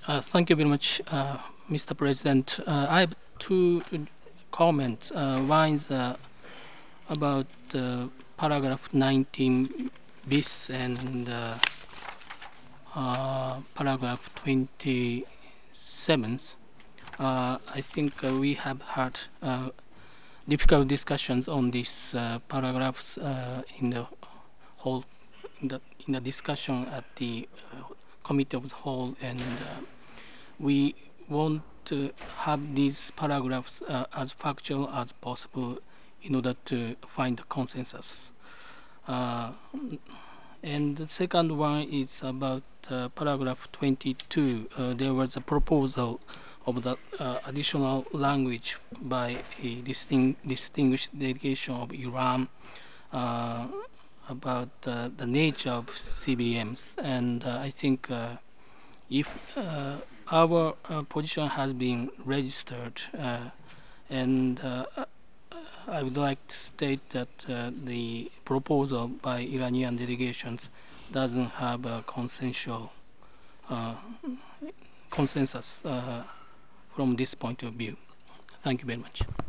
Thank you very much, Mr. President. I have two comments. One is about paragraph 19 bis and paragraph 27. I think we have had difficult discussions on these paragraphs in the whole in the discussion at the committee of the whole, and we want to have these paragraphs as factual as possible in order to find a consensus. And the second one is about paragraph 22. There was a proposal of the additional language by a distinguished delegation of Iran uh, about the nature of CBMs. And I think if our position has been registered, and I would like to state that the proposal by Iranian delegations doesn't have a uh, consensus from this point of view. Thank you very much.